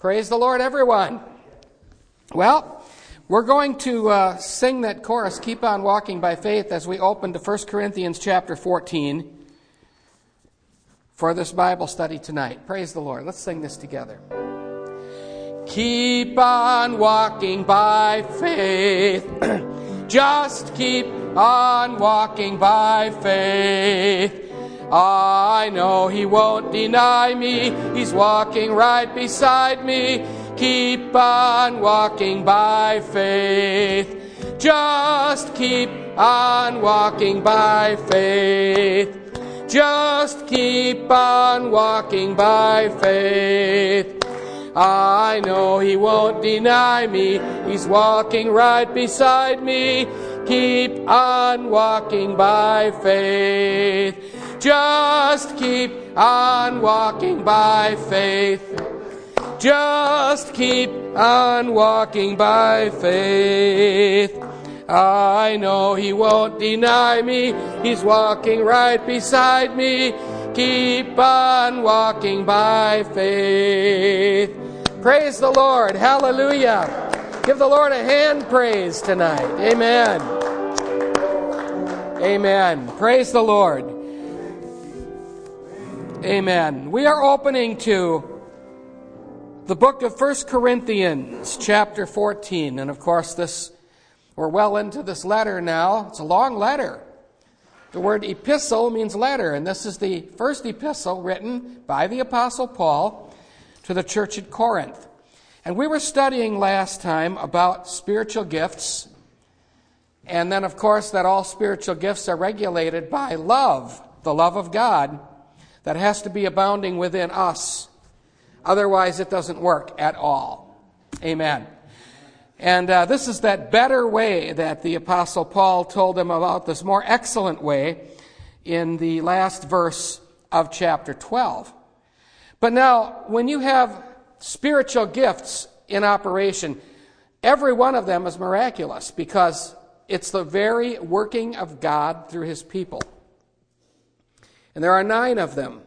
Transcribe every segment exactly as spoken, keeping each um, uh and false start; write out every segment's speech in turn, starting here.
Praise the Lord, everyone. Well, we're going to uh, sing that chorus, Keep on Walking by Faith, as we open to First Corinthians chapter fourteen for this Bible study tonight. Praise the Lord. Let's sing this together. Keep on walking by faith. Just keep on walking by faith. I know He won't deny me. He's walking right beside me. Keep on walking by faith. Just keep on walking by faith. Just keep on walking by faith. I know He won't deny me. He's walking right beside me. Keep on walking by faith. Just keep on walking by faith. Just keep on walking by faith. I know He won't deny me. He's walking right beside me. Keep on walking by faith. Praise the Lord. Hallelujah. Give the Lord a hand praise tonight. Amen. Amen. Praise the Lord. Amen. We are opening to the book of First Corinthians, chapter fourteen. And of course, this we're well into this letter now. It's a long letter. The word epistle means letter, and this is the first epistle written by the Apostle Paul to the church at Corinth. And we were studying last time about spiritual gifts, and then, of course, that all spiritual gifts are regulated by love, the love of God, that has to be abounding within us. Otherwise, it doesn't work at all. Amen. And uh, this is that better way that the Apostle Paul told them about, this more excellent way in the last verse of chapter twelve. But now, when you have spiritual gifts in operation, every one of them is miraculous because it's the very working of God through His people. And there are nine of them.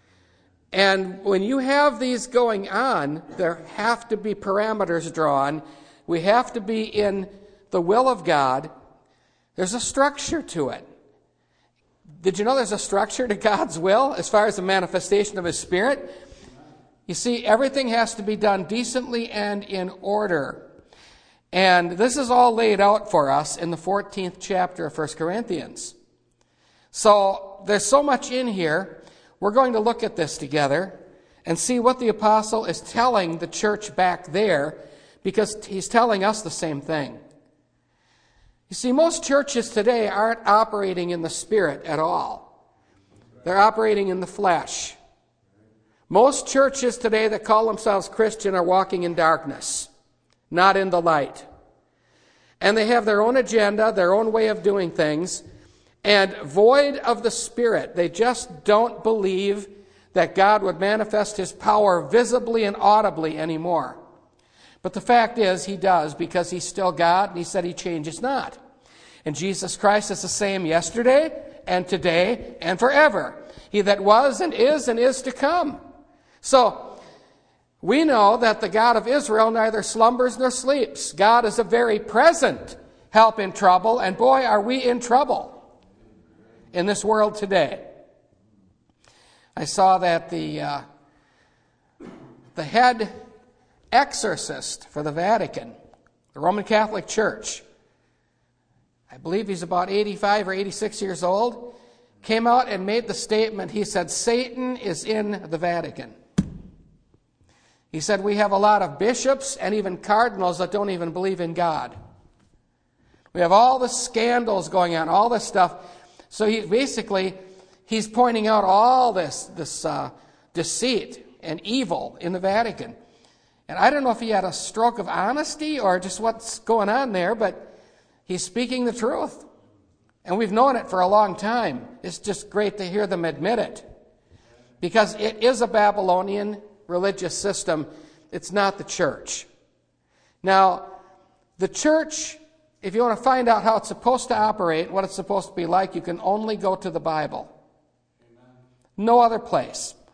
And when you have these going on, there have to be parameters drawn. We have to be in the will of God. There's a structure to it. Did you know there's a structure to God's will as far as the manifestation of His Spirit? You see, everything has to be done decently and in order. And this is all laid out for us in the fourteenth chapter of First Corinthians. So there's so much in here. We're going to look at this together and see what the apostle is telling the church back there, because he's telling us the same thing. You see, most churches today aren't operating in the Spirit at all. They're operating in the flesh. Most churches today that call themselves Christian are walking in darkness, not in the light. And they have their own agenda, their own way of doing things, and void of the Spirit. They just don't believe that God would manifest His power visibly and audibly anymore. But the fact is, He does, because He's still God, and He said He changes not. And Jesus Christ is the same yesterday and today and forever. He that was and is and is to come. So, we know that the God of Israel neither slumbers nor sleeps. God is a very present help in trouble, and boy, are we in trouble in this world today. I saw that the uh, the head exorcist for the Vatican, the Roman Catholic Church, I believe he's about eighty-five or eighty-six years old, came out and made the statement. He said, Satan is in the Vatican. He said, we have a lot of bishops and even cardinals that don't even believe in God. We have all the scandals going on, all this stuff. So he basically, he's pointing out all this, this uh, deceit and evil in the Vatican. And I don't know if he had a stroke of honesty or just what's going on there, but he's speaking the truth. And we've known it for a long time. It's just great to hear them admit it. Because it is a Babylonian religious system. It's not the church. Now, the church, if you want to find out how it's supposed to operate, what it's supposed to be like, you can only go to the Bible. No other place.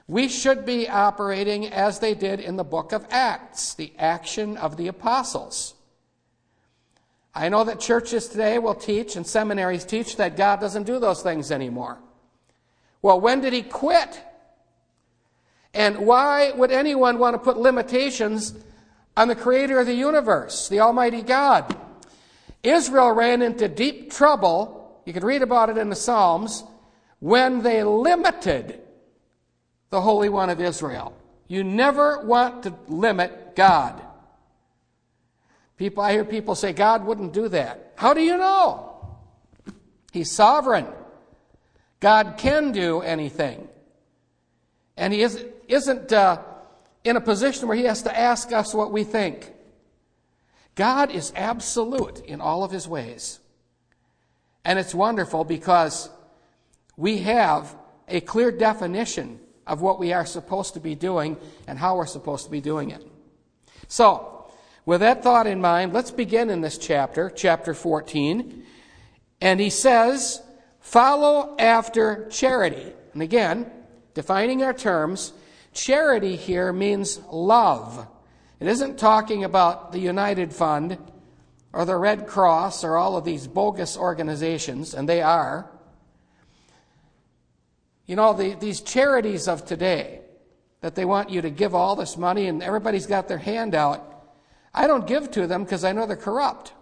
We should be operating as they did in the book of Acts, the action of the apostles. I know that churches today will teach, and seminaries teach, that God doesn't do those things anymore. Well, when did he quit? And why would anyone want to put limitations on the creator of the universe, the Almighty God? Israel ran into deep trouble, you can read about it in the Psalms, when they limited the Holy One of Israel. You never want to limit God. People, I hear people say God wouldn't do that. How do you know? He's sovereign. God can do anything. And he isn't, isn't uh, in a position where he has to ask us what we think. God is absolute in all of his ways. And it's wonderful because we have a clear definition of what we are supposed to be doing and how we're supposed to be doing it. So, with that thought in mind, let's begin in this chapter, chapter fourteen. And he says, follow after charity. And again, defining our terms, charity here means love. It isn't talking about the United Fund or the Red Cross or all of these bogus organizations, and they are. You know, the, these charities of today, that they want you to give all this money and everybody's got their hand out, I don't give to them because I know they're corrupt.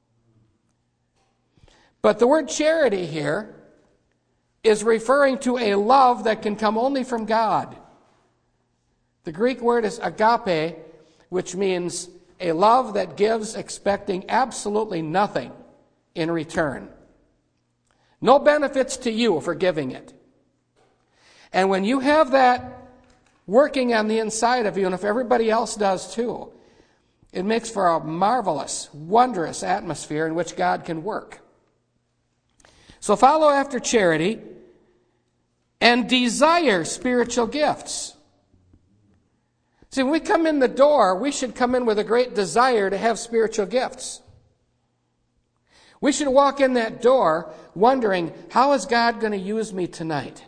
But the word charity here is referring to a love that can come only from God. The Greek word is agape, which means a love that gives expecting absolutely nothing in return. No benefits to you for giving it. And when you have that working on the inside of you, and if everybody else does too, it makes for a marvelous, wondrous atmosphere in which God can work. So follow after charity and desire spiritual gifts. See, when we come in the door, we should come in with a great desire to have spiritual gifts. We should walk in that door wondering, how is God going to use me tonight?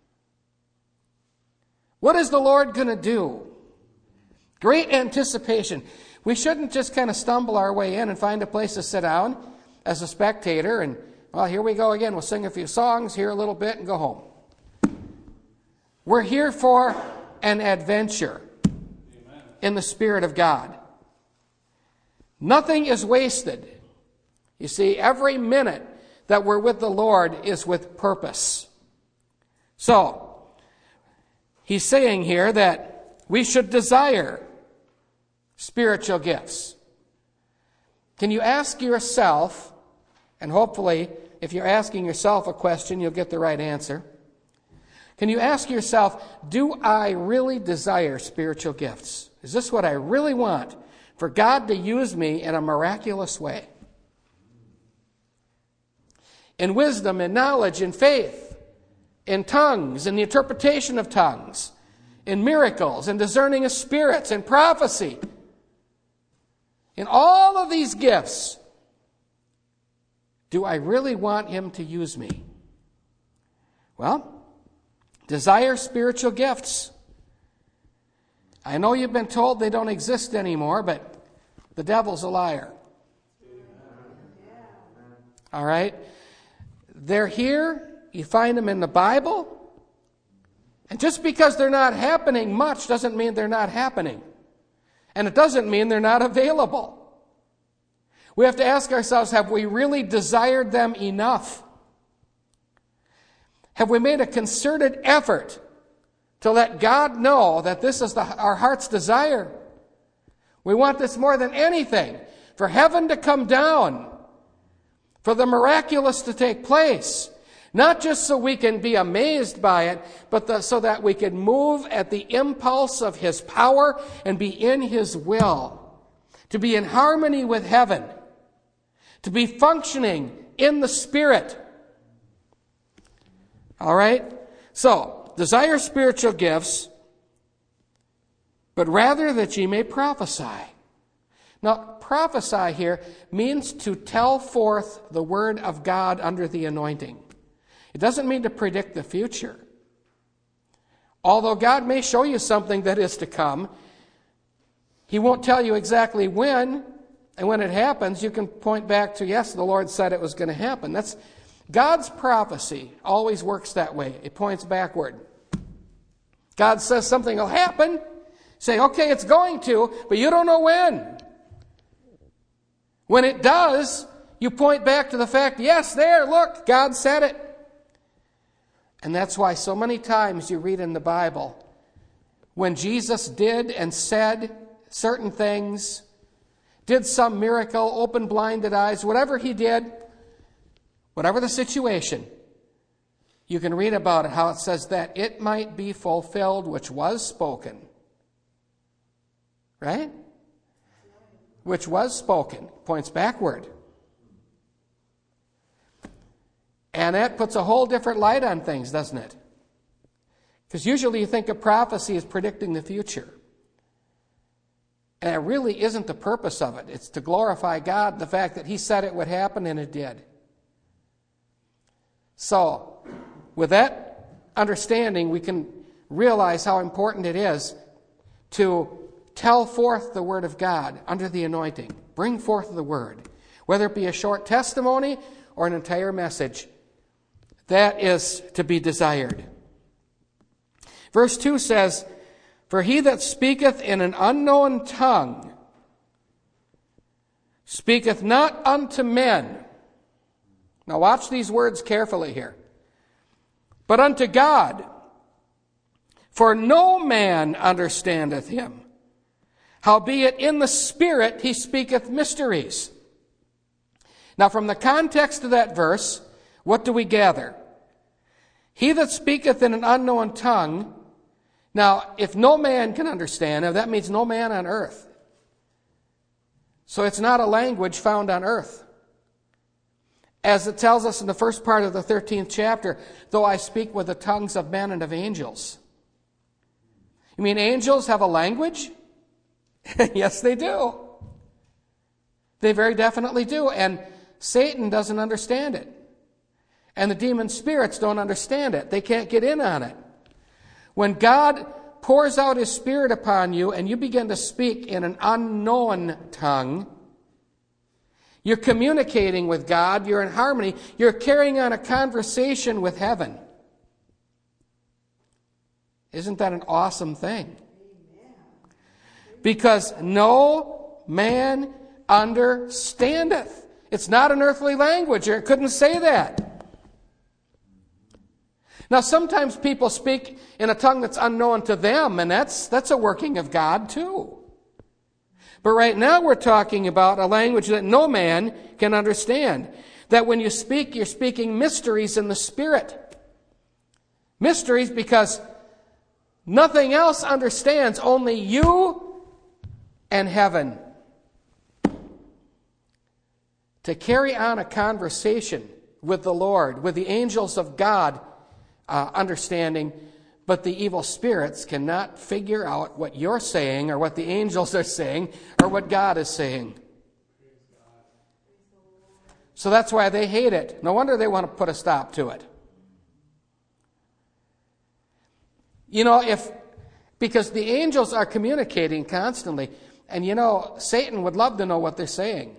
What is the Lord going to do? Great anticipation. We shouldn't just kind of stumble our way in and find a place to sit down as a spectator and, well, here we go again. We'll sing a few songs, hear a little bit, and go home. We're here for an adventure in the Spirit of God. Nothing is wasted. You see, every minute that we're with the Lord is with purpose. So, he's saying here that we should desire spiritual gifts. Can you ask yourself, and hopefully if you're asking yourself a question, you'll get the right answer. Can you ask yourself, do I really desire spiritual gifts? Is this what I really want? For God to use me in a miraculous way? In wisdom, in knowledge, in faith, in tongues, in the interpretation of tongues, in miracles, in discerning of spirits, in prophecy. In all of these gifts, do I really want him to use me? Well, desire spiritual gifts. I know you've been told they don't exist anymore, but the devil's a liar. All right? They're here. You find them in the Bible. And just because they're not happening much doesn't mean they're not happening. And it doesn't mean they're not available. We have to ask ourselves, have we really desired them enough? Have we made a concerted effort to let God know that this is the, our heart's desire? We want this more than anything, for heaven to come down, for the miraculous to take place. Not just so we can be amazed by it, but the, so that we can move at the impulse of his power and be in his will. To be in harmony with heaven. To be functioning in the Spirit. All right? So, desire spiritual gifts, but rather that ye may prophesy. Now, prophesy here means to tell forth the word of God under the anointing. It doesn't mean to predict the future. Although God may show you something that is to come, He won't tell you exactly when, and when it happens, you can point back to, yes, the Lord said it was going to happen. That's God's prophecy always works that way. It points backward. God says something will happen. Say, okay, it's going to, but you don't know when. When it does, you point back to the fact, yes, there, look, God said it. And that's why so many times you read in the Bible, when Jesus did and said certain things, did some miracle, opened blinded eyes, whatever He did, whatever the situation, you can read about it, how it says that it might be fulfilled which was spoken. Right? Which was spoken. Points backward. And that puts a whole different light on things, doesn't it? Because usually you think of prophecy as predicting the future. And it really isn't the purpose of it. It's to glorify God, the fact that He said it would happen and it did. So, with that understanding, we can realize how important it is to tell forth the Word of God under the anointing. Bring forth the Word. Whether it be a short testimony or an entire message, that is to be desired. Verse two says, "For he that speaketh in an unknown tongue speaketh not unto men." Now watch these words carefully here. "But unto God. For no man understandeth him. Howbeit in the Spirit he speaketh mysteries." Now from the context of that verse, what do we gather? He that speaketh in an unknown tongue. Now, if no man can understand, that means no man on earth. So it's not a language found on earth. As it tells us in the first part of the thirteenth chapter, though I speak with the tongues of men and of angels. You mean angels have a language? Yes, they do. They very definitely do. And Satan doesn't understand it. And the demon spirits don't understand it. They can't get in on it. When God pours out His Spirit upon you and you begin to speak in an unknown tongue, you're communicating with God, you're in harmony, you're carrying on a conversation with heaven. Isn't that an awesome thing? Because no man understandeth. It's not an earthly language, or it couldn't say that. Now, sometimes people speak in a tongue that's unknown to them, and that's that's a working of God too. But right now we're talking about a language that no man can understand. That when you speak, you're speaking mysteries in the Spirit. Mysteries because nothing else understands, only you and heaven. To carry on a conversation with the Lord, with the angels of God, Uh, understanding, but the evil spirits cannot figure out what you're saying or what the angels are saying or what God is saying. So that's why they hate it. No wonder they want to put a stop to it. You know, if because the angels are communicating constantly, and you know, Satan would love to know what they're saying,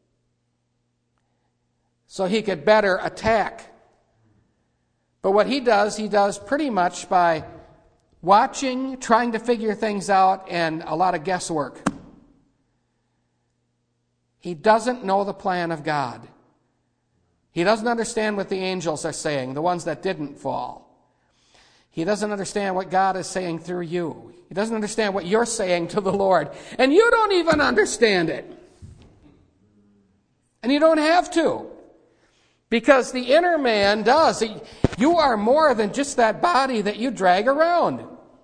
so he could better attack. But what he does, he does pretty much by watching, trying to figure things out, and a lot of guesswork. He doesn't know the plan of God. He doesn't understand what the angels are saying, the ones that didn't fall. He doesn't understand what God is saying through you. He doesn't understand what you're saying to the Lord. And you don't even understand it. And you don't have to. Because the inner man does. You are more than just that body that you drag around.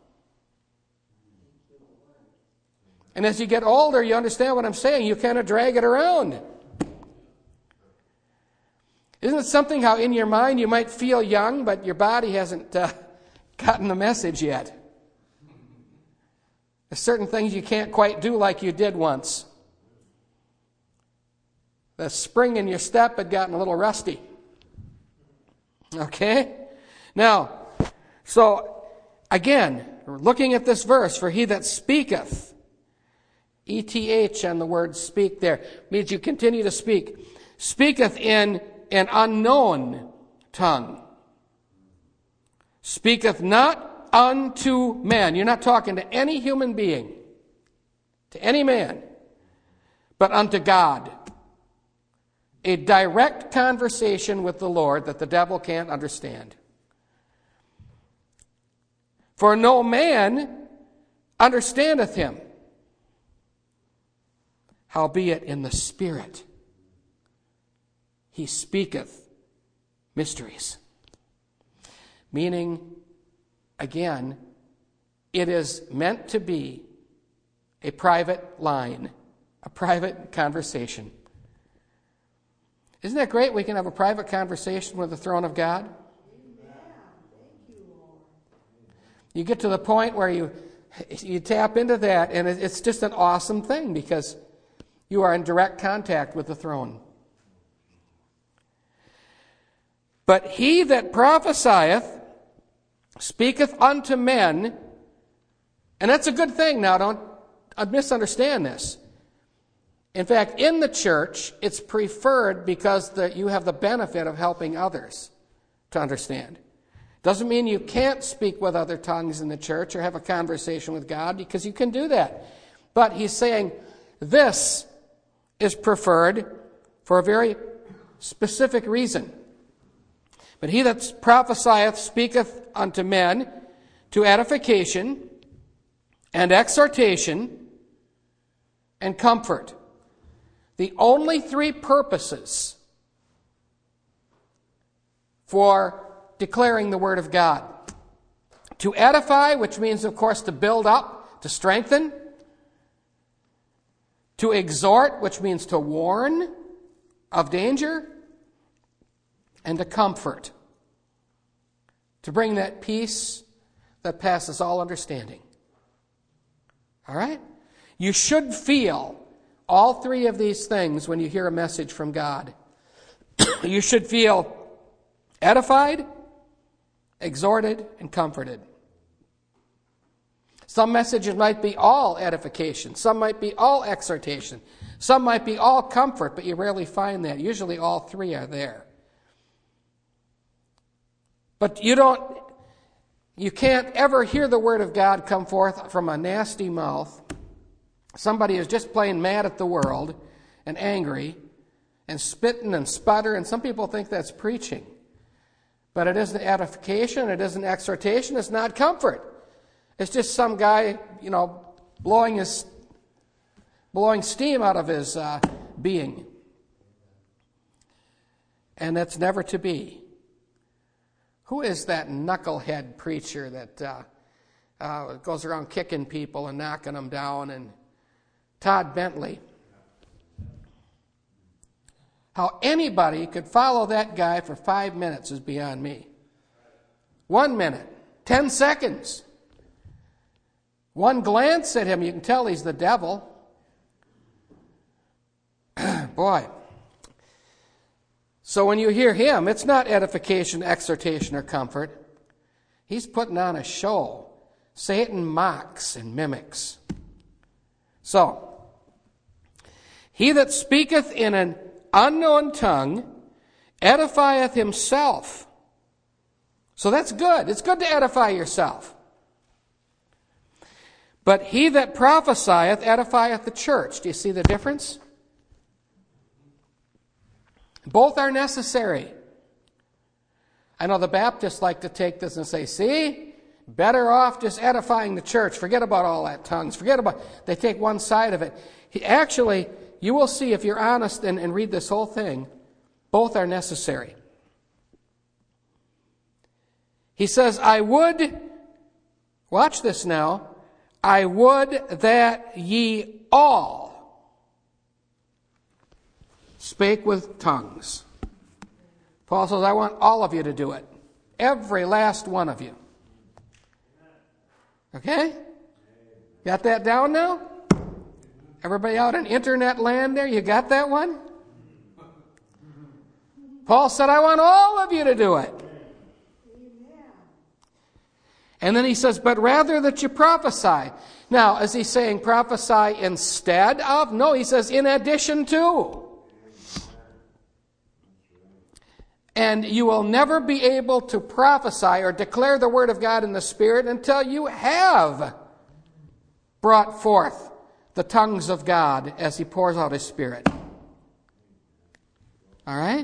And as you get older, you understand what I'm saying. You kind of drag it around. Isn't it something how in your mind you might feel young, but your body hasn't uh, gotten the message yet? There's certain things you can't quite do like you did once. The spring in your step had gotten a little rusty. Okay? Now, so Again, we're looking at this verse, for he that speaketh, E T H on the word speak there, means you continue to speak, speaketh in an unknown tongue, speaketh not unto men. You're not talking to any human being, to any man, but unto God. A direct conversation with the Lord that the devil can't understand. For no man understandeth him, howbeit in the Spirit he speaketh mysteries. Meaning, again, it is meant to be a private line, a private conversation. Isn't that great? We can have a private conversation with the throne of God. You get to the point where you you tap into that, and it's just an awesome thing because you are in direct contact with the throne. But he that prophesieth speaketh unto men, and that's a good thing. Now, don't misunderstand this. In fact, in the church, it's preferred because the, you have the benefit of helping others to understand. Doesn't mean you can't speak with other tongues in the church or have a conversation with God, because you can do that. But he's saying this is preferred for a very specific reason. But he that prophesieth speaketh unto men to edification and exhortation and comfort. The only three purposes for declaring the Word of God. To edify, which means, of course, to build up, to strengthen. To exhort, which means to warn of danger. And to comfort. To bring that peace that passes all understanding. All right? You should feel all three of these things when you hear a message from God. You should feel edified, exhorted, and comforted. Some messages might be all edification. Some might be all exhortation. Some might be all comfort, but you rarely find that. Usually all three are there. But you don't, you can't ever hear the Word of God come forth from a nasty mouth. Somebody is just plain mad at the world and angry and spitting and sputtering, and some people think that's preaching. But it isn't edification, it isn't exhortation, it's not comfort. It's just some guy, you know, blowing his blowing steam out of his uh, being. And that's never to be. Who is that knucklehead preacher that uh, uh, goes around kicking people and knocking them down? And Todd Bentley. How anybody could follow that guy for five minutes is beyond me. One minute, ten seconds. One glance at him, you can tell he's the devil. Boy. So when you hear him, it's not edification, exhortation, or comfort. He's putting on a show. Satan mocks and mimics. So, he that speaketh in an unknown tongue edifieth himself. So that's good. It's good to edify yourself. But he that prophesieth edifieth the church. Do you see the difference? Both are necessary. I know the Baptists like to take this and say, see, better off just edifying the church. Forget about all that tongues. Forget about, they take one side of it. He, actually, you will see if you're honest and, and read this whole thing, both are necessary. He says, I would, watch this now, I would that ye all spake with tongues. Paul says, I want all of you to do it. Every last one of you. Okay? Got that down now? Everybody out in internet land there, you got that one? Paul said, I want all of you to do it. And then he says, but rather that you prophesy. Now, is he saying prophesy instead of? No, he says in addition to. And you will never be able to prophesy or declare the word of God in the Spirit until you have brought forth the tongues of God as he pours out his Spirit. All right?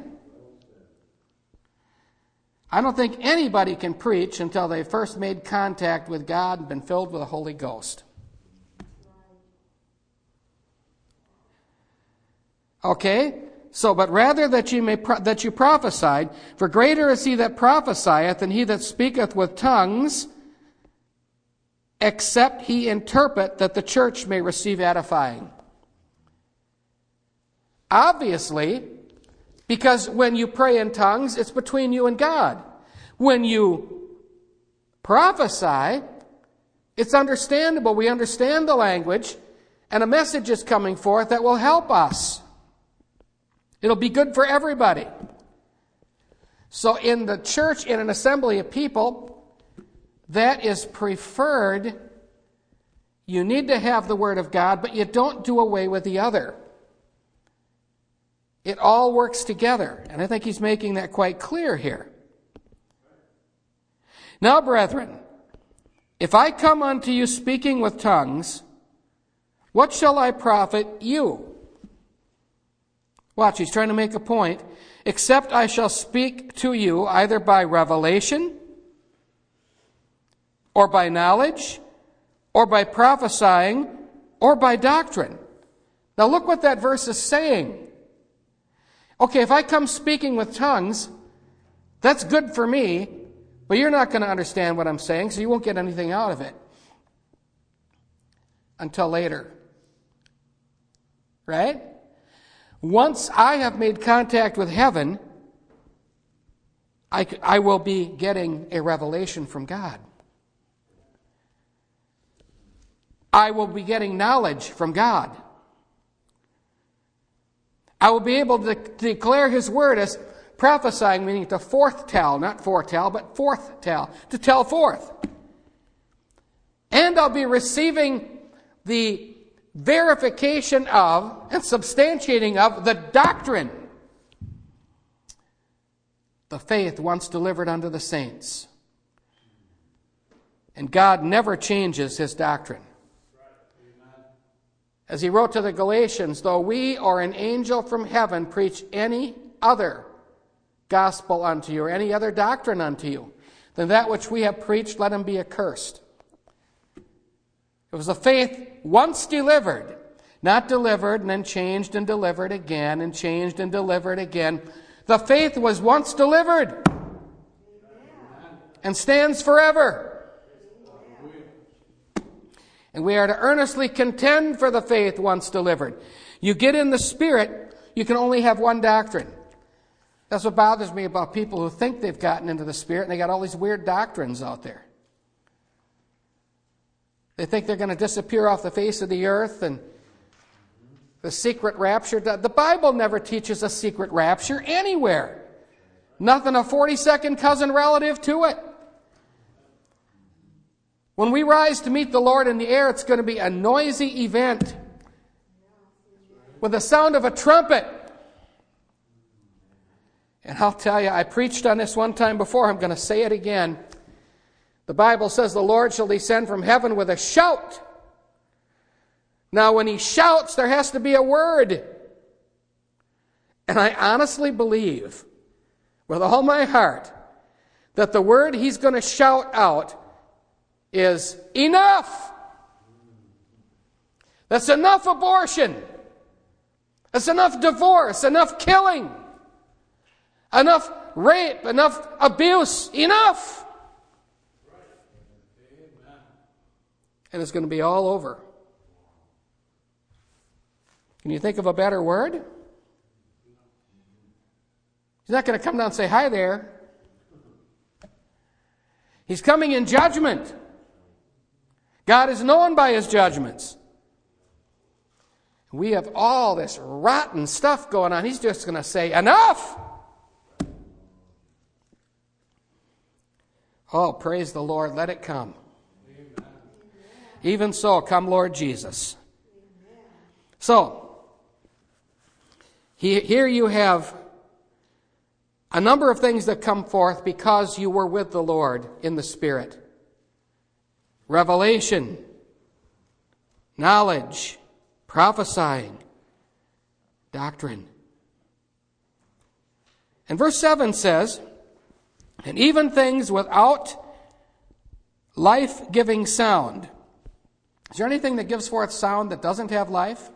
I don't think anybody can preach until they've first made contact with God and been filled with the Holy Ghost. Okay? So, but rather that you may pro- that you prophesied, for greater is he that prophesieth than he that speaketh with tongues, except he interpret, that the church may receive edifying. Obviously, because when you pray in tongues, it's between you and God. When you prophesy, it's understandable. We understand the language, and a message is coming forth that will help us. It'll be good for everybody. So in the church, in an assembly of people, that is preferred. You need to have the Word of God, but you don't do away with the other. It all works together. And I think he's making that quite clear here. Now, brethren, if I come unto you speaking with tongues, what shall I profit you? Watch, he's trying to make a point. Except I shall speak to you either by revelation, or by knowledge, or by prophesying, or by doctrine. Now look what that verse is saying. Okay, if I come speaking with tongues, that's good for me, but you're not going to understand what I'm saying, so you won't get anything out of it until later. Right? Once I have made contact with heaven, I, I will be getting a revelation from God. I will be getting knowledge from God. I will be able to declare his word as prophesying, meaning to forthtell, not foretell, but forthtell, to tell forth. And I'll be receiving the verification of and substantiating of the doctrine, the faith once delivered unto the saints. And God never changes his doctrine. As he wrote to the Galatians, though we or an angel from heaven preach any other gospel unto you, or any other doctrine unto you, than that which we have preached, let him be accursed. It was a faith once delivered, not delivered and then changed and delivered again and changed and delivered again. The faith was once delivered and stands forever. And we are to earnestly contend for the faith once delivered. You get in the Spirit, you can only have one doctrine. That's what bothers me about people who think they've gotten into the Spirit and they got all these weird doctrines out there. They think they're going to disappear off the face of the earth and the secret rapture. The Bible never teaches a secret rapture anywhere. Nothing a forty-second cousin relative to it. When we rise to meet the Lord in the air, it's going to be a noisy event with the sound of a trumpet. And I'll tell you, I preached on this one time before. I'm going to say it again. The Bible says the Lord shall descend from heaven with a shout. Now, when he shouts, there has to be a word. And I honestly believe, with all my heart, that the word he's going to shout out is enough. That's enough abortion. That's enough divorce, enough killing, enough rape, enough abuse, enough. And it's going to be all over. Can you think of a better word? He's not going to come down and say, hi there. He's coming in judgment. God is known by his judgments. We have all this rotten stuff going on. He's just going to say, enough! Oh, praise the Lord. Let it come. Amen. Even so, come Lord Jesus. Amen. So, he, here you have a number of things that come forth because you were with the Lord in the Spirit. Revelation, knowledge, prophesying, doctrine. And verse seven says, and even things without life-giving sound. Is there anything that gives forth sound that doesn't have life?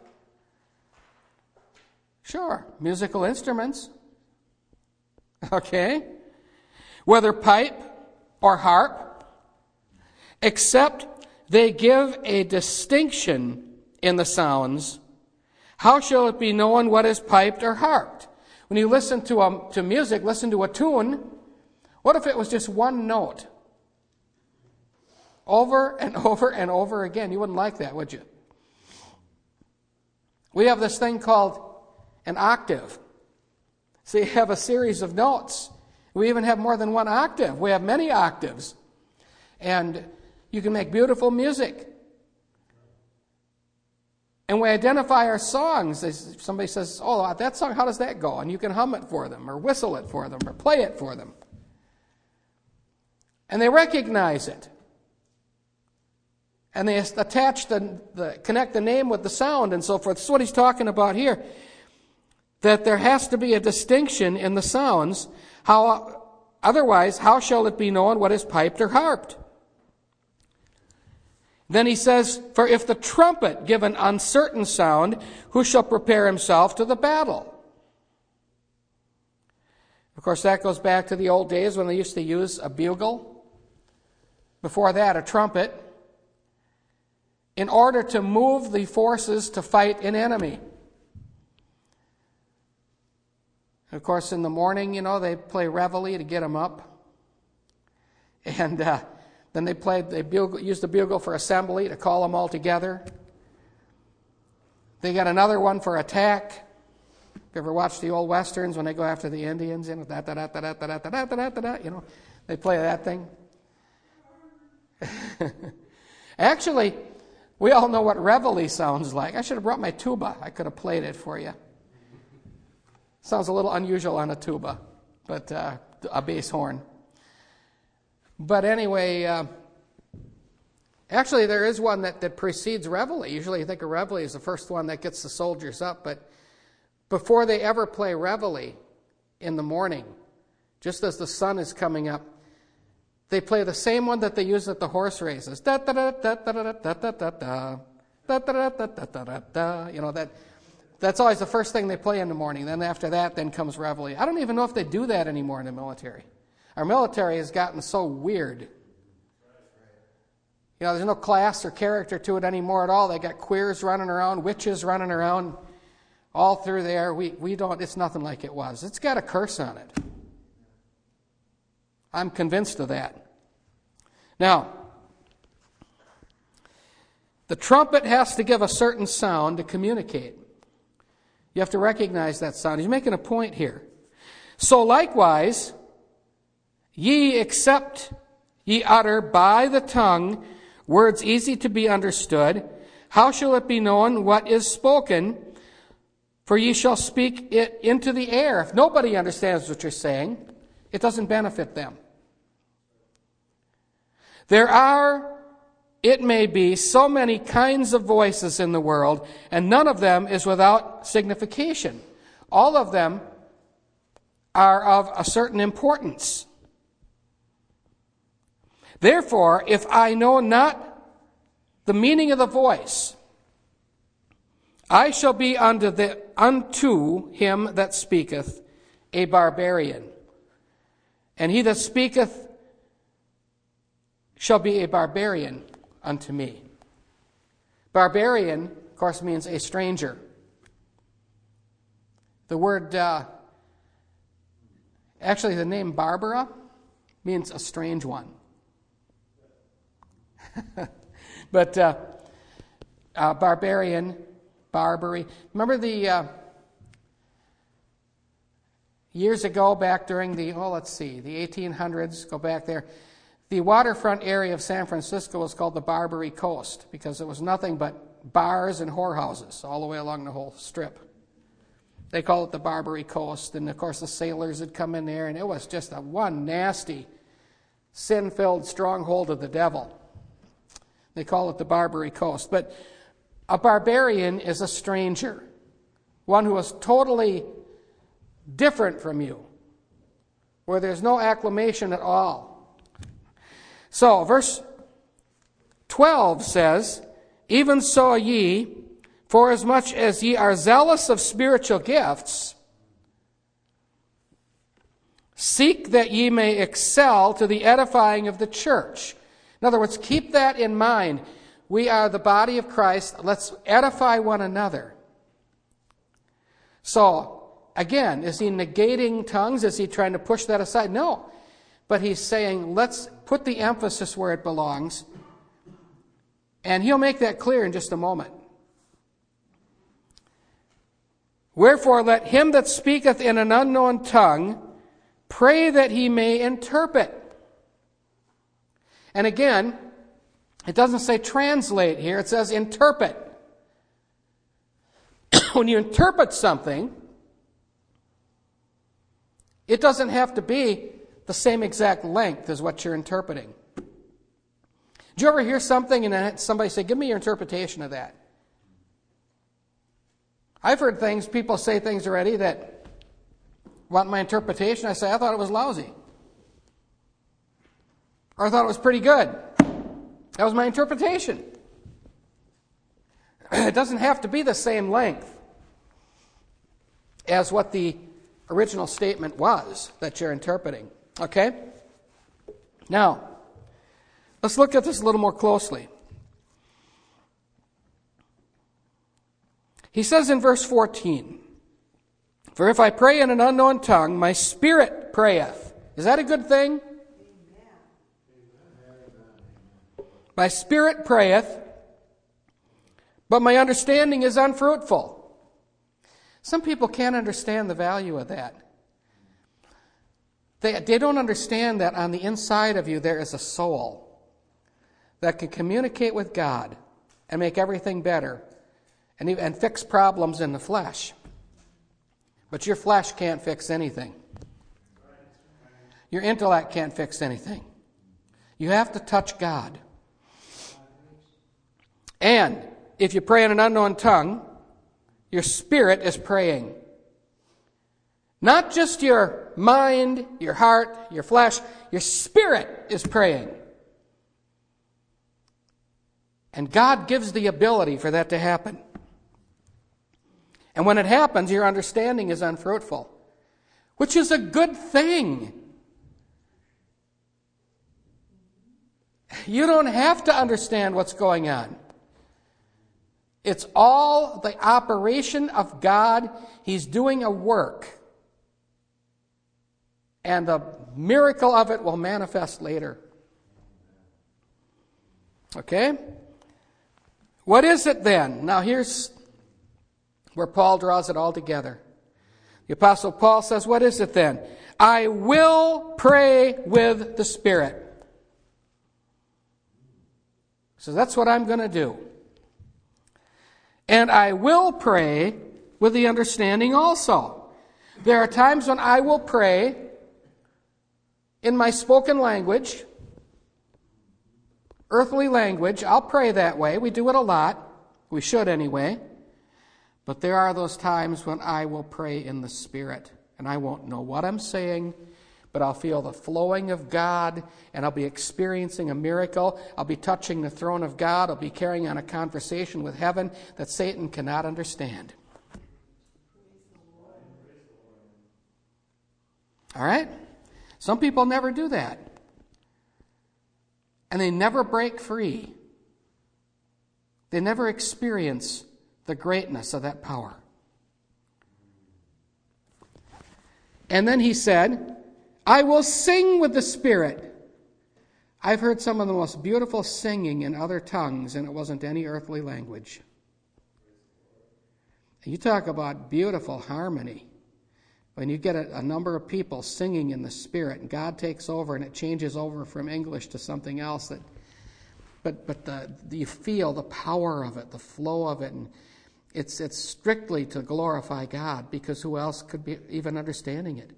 Sure, musical instruments. Okay? Whether pipe or harp, except they give a distinction in the sounds, how shall it be known what is piped or harped? When you listen to a, to music, listen to a tune, what if it was just one note? Over and over and over again. You wouldn't like that, would you? We have this thing called an octave. So you have a series of notes. We even have more than one octave. We have many octaves. And you can make beautiful music. And we identify our songs. Somebody says, oh, that song, how does that go? And you can hum it for them, or whistle it for them, or play it for them. And they recognize it. And they attach the, the, connect the name with the sound and so forth. This is what he's talking about here. That there has to be a distinction in the sounds. How, otherwise, how shall it be known what is piped or harped? Then he says, for if the trumpet give an uncertain sound, who shall prepare himself to the battle? Of course, that goes back to the old days when they used to use a bugle. Before that, a trumpet, in order to move the forces to fight an enemy. Of course, in the morning, you know, they play reveille to get them up. And uh, then they played, they bugle, used the bugle for assembly to call them all together. They got another one for attack. If you ever watch the old westerns when they go after the Indians, you know, da da da da da da da da da da da, you know, they play that thing. Actually, we all know what reveille sounds like. I should have brought my tuba. I could have played it for you. Sounds a little unusual on a tuba, but uh, a bass horn. But anyway, uh, actually there is one that, that precedes reveille. Usually you think of reveille as the first one that gets the soldiers up, but before they ever play reveille in the morning, just as the sun is coming up, they play the same one that they use at the horse races. Da da da da da da da da da da da da da da da da. You know that. That's always the first thing they play in the morning. Then after that, then comes reveille. I don't even know if they do that anymore in the military. Our military has gotten so weird. You know, there's no class or character to it anymore at all. They got queers running around, witches running around, all through there. We we don't. It's nothing like it was. It's got a curse on it. I'm convinced of that. Now, the trumpet has to give a certain sound to communicate. You have to recognize that sound. He's making a point here. So likewise, ye except ye utter by the tongue words easy to be understood, how shall it be known what is spoken? For ye shall speak it into the air. If nobody understands what you're saying, it doesn't benefit them. There are, it may be, so many kinds of voices in the world, and none of them is without signification. All of them are of a certain importance. Therefore, if I know not the meaning of the voice, I shall be unto, the, unto him that speaketh a barbarian. And he that speaketh shall be a barbarian unto me. Barbarian, of course, means a stranger. The word, uh, actually the name Barbara means a strange one. But uh, uh, barbarian, Barbary. Remember the uh, years ago, back during the, oh, let's see, the eighteen hundreds, go back there, The waterfront area of San Francisco was called the Barbary Coast because it was nothing but bars and whorehouses all the way along the whole strip. They call it the Barbary Coast, and of course the sailors had come in there, and it was just a one nasty, sin-filled stronghold of the devil. They call it the Barbary Coast. But a barbarian is a stranger, one who is totally different from you, where there's no acclamation at all. So, verse twelve says, "Even so ye, forasmuch as ye are zealous of spiritual gifts, seek that ye may excel to the edifying of the church." In other words, keep that in mind. We are the body of Christ. Let's edify one another. So, again, is he negating tongues? Is he trying to push that aside? No. But he's saying, let's put the emphasis where it belongs. And he'll make that clear in just a moment. "Wherefore let him that speaketh in an unknown tongue pray that he may interpret." And again, it doesn't say translate here, it says interpret. When you interpret something, it doesn't have to be the same exact length as what you're interpreting. Did you ever hear something and then somebody say, "Give me your interpretation of that"? I've heard things, people say things already that want my interpretation. I say, "I thought it was lousy." Or "I thought it was pretty good." That was my interpretation. It doesn't have to be the same length as what the original statement was that you're interpreting. Okay? Now, let's look at this a little more closely. He says in verse fourteen, "For if I pray in an unknown tongue, my spirit prayeth." Is that a good thing? "My spirit prayeth, but my understanding is unfruitful." Some people can't understand the value of that. They, they don't understand that on the inside of you there is a soul that can communicate with God and make everything better and, and fix problems in the flesh. But your flesh can't fix anything. Your intellect can't fix anything. You have to touch God. And if you pray in an unknown tongue, your spirit is praying. Not just your mind, your heart, your flesh, your spirit is praying. And God gives the ability for that to happen. And when it happens, your understanding is unfruitful, which is a good thing. You don't have to understand what's going on. It's all the operation of God. He's doing a work. And the miracle of it will manifest later. Okay? What is it then? Now here's where Paul draws it all together. The Apostle Paul says, what is it then? "I will pray with the Spirit." So that's what I'm going to do. "And I will pray with the understanding also." There are times when I will pray in my spoken language, earthly language. I'll pray that way. We do it a lot. We should anyway. But there are those times when I will pray in the Spirit. And I won't know what I'm saying, but I'll feel the flowing of God, and I'll be experiencing a miracle. I'll be touching the throne of God. I'll be carrying on a conversation with heaven that Satan cannot understand. All right? Some people never do that. And they never break free. They never experience the greatness of that power. And then he said, "I will sing with the Spirit." I've heard some of the most beautiful singing in other tongues, and it wasn't any earthly language. You talk about beautiful harmony. when you get a, a number of people singing in the Spirit, and God takes over, and it changes over from English to something else, that, but but the, you feel the power of it, the flow of it, and it's it's strictly to glorify God, because who else could be even understanding it?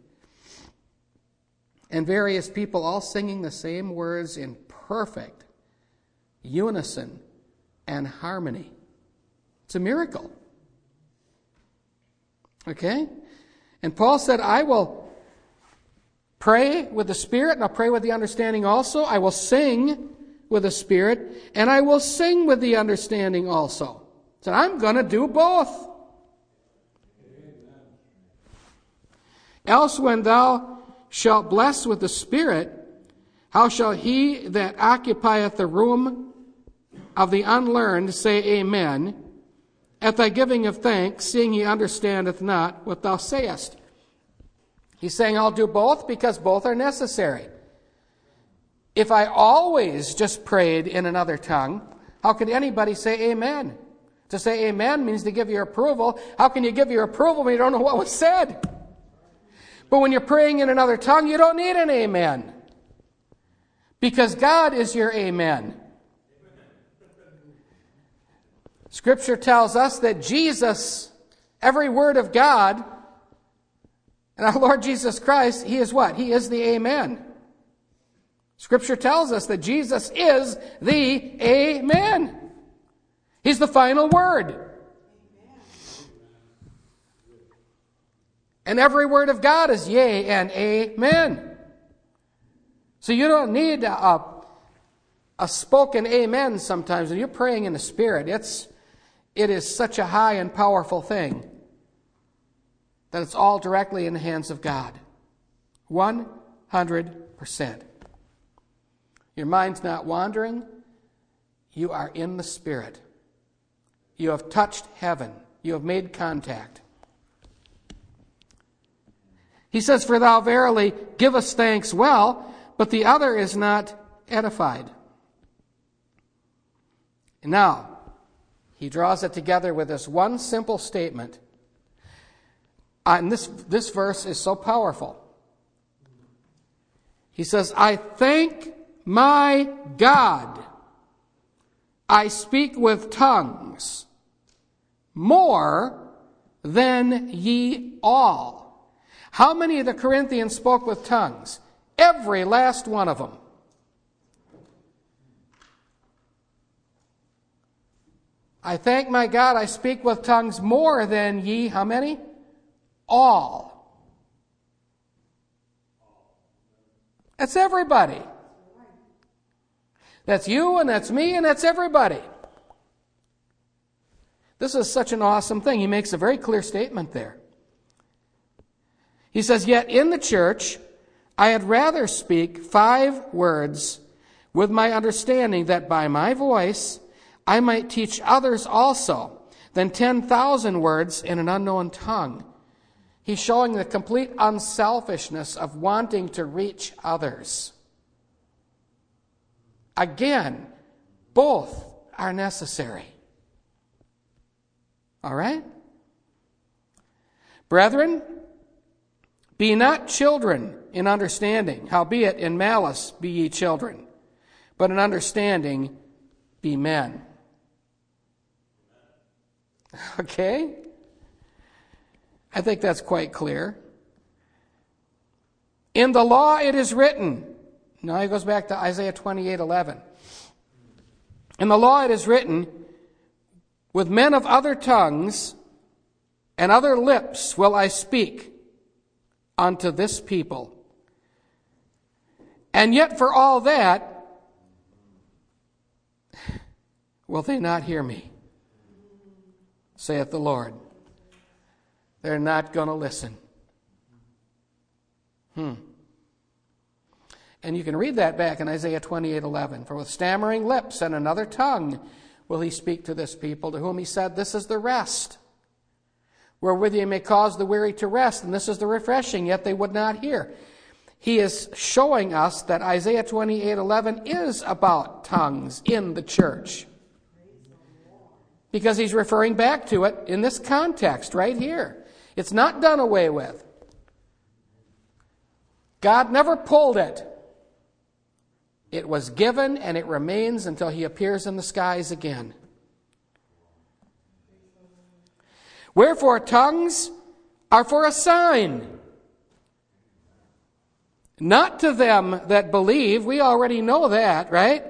And various people all singing the same words in perfect unison and harmony. It's a miracle. Okay? And Paul said, I will pray with the Spirit, and I'll pray with the understanding also. I will sing with the Spirit, and I will sing with the understanding also. So I'm going to do both. Amen. Else when thou shalt bless with the Spirit, how shall he that occupieth the room of the unlearned say amen at thy giving of thanks, seeing he understandeth not what thou sayest? He's saying, I'll do both because both are necessary. If I always just prayed in another tongue, how could anybody say amen? To say amen means to give your approval. How can you give your approval when you don't know what was said? But when you're praying in another tongue, you don't need an amen. Because God is your amen. Scripture tells us that Jesus, every word of God, and our Lord Jesus Christ, He is what? He is the amen. Scripture tells us that Jesus is the amen. He's the final word. And every word of God is yea and amen. So you don't need a, a, a spoken amen sometimes. When you're praying in the Spirit, it's, it is such a high and powerful thing that it's all directly in the hands of God. one hundred percent. Your mind's not wandering. You are in the Spirit. You have touched heaven. You have made contact. He says, for thou verily givest thanks well, but the other is not edified. And now, he draws it together with this one simple statement. Uh, and this, this verse is so powerful. He says, I thank my God, I speak with tongues more than ye all. How many of the Corinthians spoke with tongues? Every last one of them. I thank my God, I speak with tongues more than ye, how many? All. That's everybody. That's you, and that's me, and that's everybody. This is such an awesome thing. He makes a very clear statement there. He says, yet in the church, I had rather speak five words with my understanding, that by my voice I might teach others also, than ten thousand words in an unknown tongue. He's showing the complete unselfishness of wanting to reach others. Again, both are necessary. All right? Brethren, be not children in understanding, howbeit in malice be ye children, but in understanding be men. Okay? I think that's quite clear. In the law it is written. Now he goes back to Isaiah twenty-eight eleven. In the law it is written, with men of other tongues and other lips will I speak unto this people. And yet for all that, will they not hear me, saith the Lord. They're not going to listen. Hmm. And you can read that back in Isaiah twenty-eight eleven. For with stammering lips and another tongue will he speak to this people, to whom he said, this is the rest, wherewith ye may cause the weary to rest, and this is the refreshing, yet they would not hear. He is showing us that Isaiah twenty-eight eleven is about tongues in the church. Because he's referring back to it in this context right here. It's not done away with. God never pulled it. It was given and it remains until he appears in the skies again. Wherefore tongues are for a sign, not to them that believe. We already know that, right?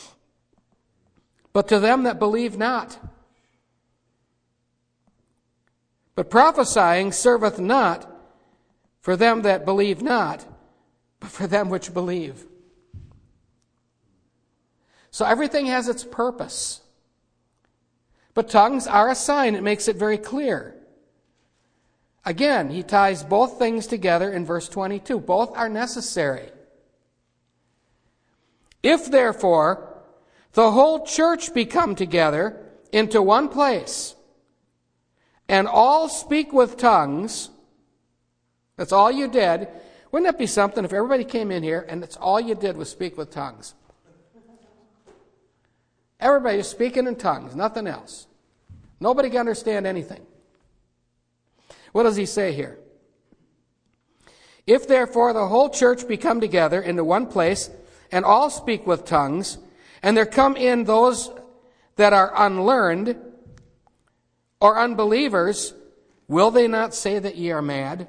But to them that believe not. But prophesying serveth not for them that believe not, but for them which believe. So everything has its purpose. But tongues are a sign. It makes it very clear. Again, he ties both things together in verse twenty-two. Both are necessary. If therefore the whole church be come together into one place, and all speak with tongues, that's all you did. Wouldn't that be something if everybody came in here and that's all you did was speak with tongues? Everybody is speaking in tongues, nothing else. Nobody can understand anything. What does he say here? If therefore the whole church be come together into one place, and all speak with tongues, and there come in those that are unlearned, or unbelievers, will they not say that ye are mad?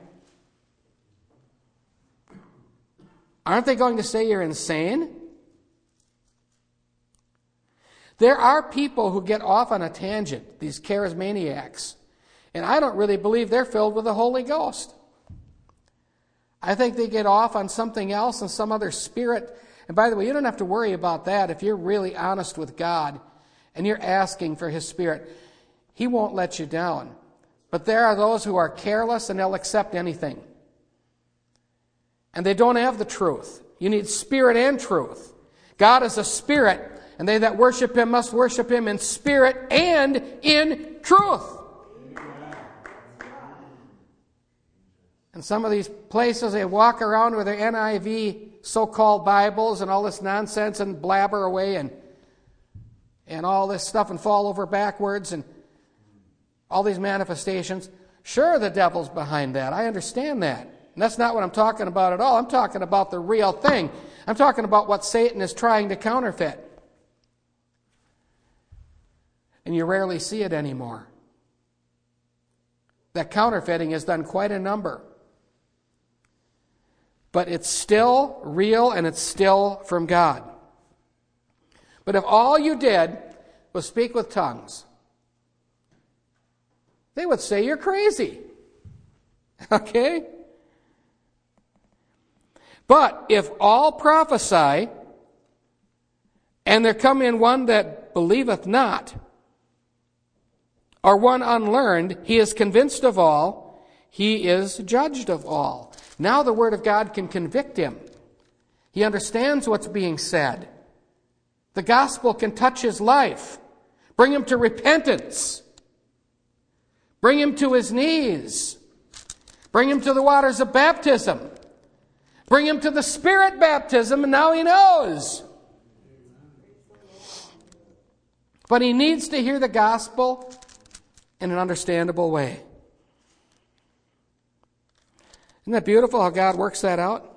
Aren't they going to say you're insane? There are people who get off on a tangent, these charismaniacs, and I don't really believe they're filled with the Holy Ghost. I think they get off on something else and some other spirit. And by the way, you don't have to worry about that if you're really honest with God and you're asking for His Spirit. He won't let you down. But there are those who are careless and they'll accept anything. And they don't have the truth. You need spirit and truth. God is a spirit, and they that worship Him must worship Him in spirit and in truth. And some of these places, they walk around with their N I V so-called Bibles and all this nonsense and blabber away and, and all this stuff and fall over backwards and all these manifestations. Sure, the devil's behind that. I understand that. And that's not what I'm talking about at all. I'm talking about the real thing. I'm talking about what Satan is trying to counterfeit. And you rarely see it anymore. That counterfeiting has done quite a number. But it's still real and it's still from God. But if all you did was speak with tongues, they would say you're crazy. Okay? But if all prophesy, and there come in one that believeth not, or one unlearned, he is convinced of all, he is judged of all. Now the Word of God can convict him. He understands what's being said. The gospel can touch his life, bring him to repentance, bring him to his knees, bring him to the waters of baptism, bring him to the Spirit baptism, and now he knows. But he needs to hear the gospel in an understandable way. Isn't that beautiful how God works that out?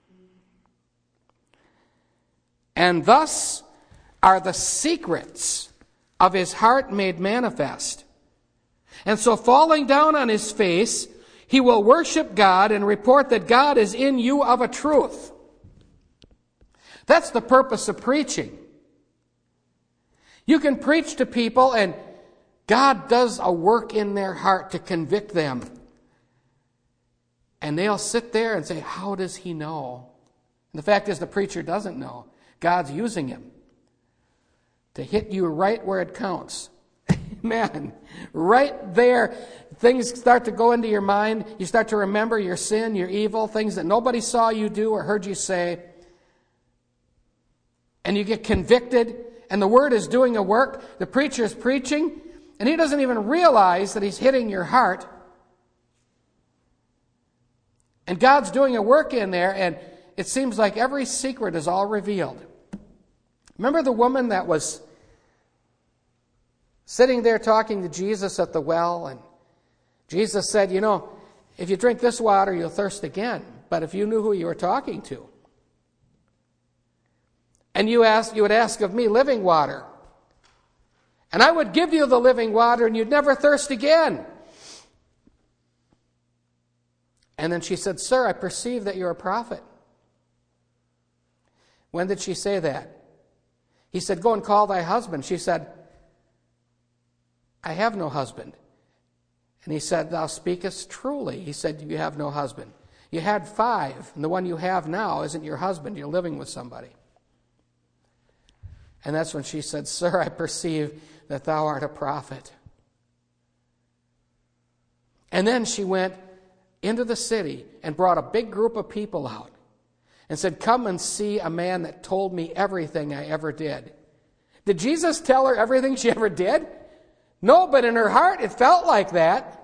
And thus are the secrets of his heart made manifest. And so falling down on his face, he will worship God and report that God is in you of a truth. That's the purpose of preaching. You can preach to people and God does a work in their heart to convict them. And they'll sit there and say, how does he know? And the fact is the preacher doesn't know. God's using him to hit you right where it counts. Amen. Right there, things start to go into your mind. You start to remember your sin, your evil, things that nobody saw you do or heard you say. And you get convicted, and the Word is doing a work. The preacher is preaching, and he doesn't even realize that he's hitting your heart. And God's doing a work in there, and it seems like every secret is all revealed. Remember the woman that was sitting there talking to Jesus at the well, and Jesus said, you know, if you drink this water, you'll thirst again. but if you knew who you were talking to. And you asked, you would ask of me living water. And I would give you the living water and you'd never thirst again. And then she said, Sir, I perceive that you're a prophet. When did she say that? He said, Go and call thy husband. She said, I have no husband. And he said, Thou speakest truly. He said, You have no husband. You had five, and the one you have now isn't your husband. You're living with somebody. And that's when she said, Sir, I perceive that thou art a prophet. And then she went into the city and brought a big group of people out and said, Come and see a man that told me everything I ever did. Did Jesus tell her everything she ever did? No, but in her heart it felt like that.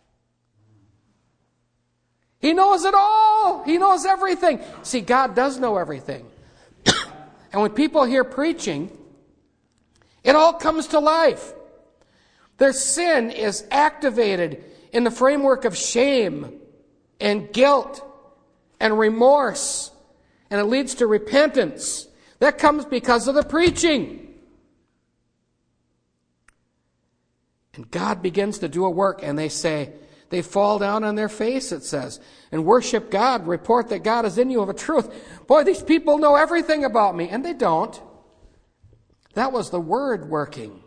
He knows it all. He knows everything. See, God does know everything. And when people hear preaching, it all comes to life. Their sin is activated in the framework of shame and guilt and remorse, and it leads to repentance. That comes because of the preaching. And God begins to do a work, and they say, they fall down on their face, it says, and worship God, report that God is in you of a truth. Boy, these people know everything about me, and they don't. That was the Word working.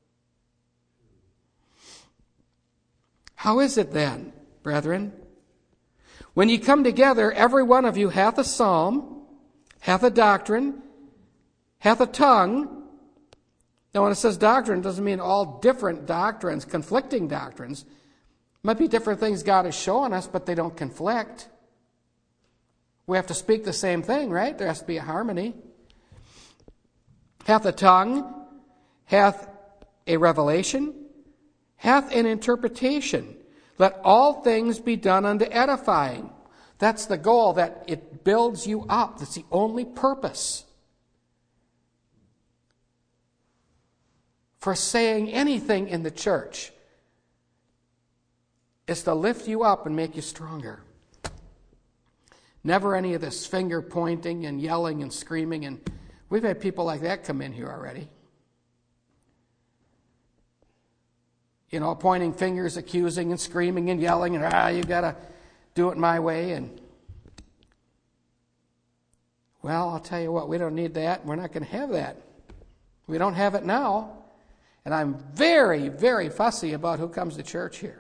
How is it then, brethren? When ye come together, every one of you hath a psalm, hath a doctrine, hath a tongue. Now, when it says doctrine, it doesn't mean all different doctrines, conflicting doctrines. Might be different things God is showing us, but they don't conflict. We have to speak the same thing, right? There has to be a harmony. Hath a tongue, hath a revelation, hath an interpretation. Let all things be done unto edifying. That's the goal, that it builds you up. That's the only purpose for saying anything in the church, is to lift you up and make you stronger. Never any of this finger pointing and yelling and screaming. And we've had people like that come in here already. You know, pointing fingers, accusing and screaming and yelling, and ah, you got to do it my way. And well, I'll tell you what, we don't need that. We're not going to have that. We don't have it now. And I'm very, very fussy about who comes to church here.